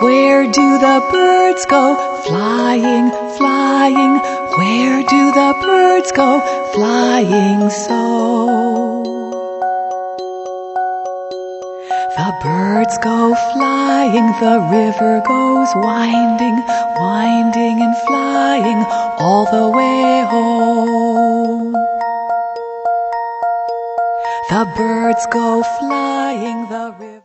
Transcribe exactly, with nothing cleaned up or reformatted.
Where do the birds go? Flying, flying. Where do the birds go? Flying so. The birds go flying, the river goes winding, winding and flying all the way home. The birds go flying.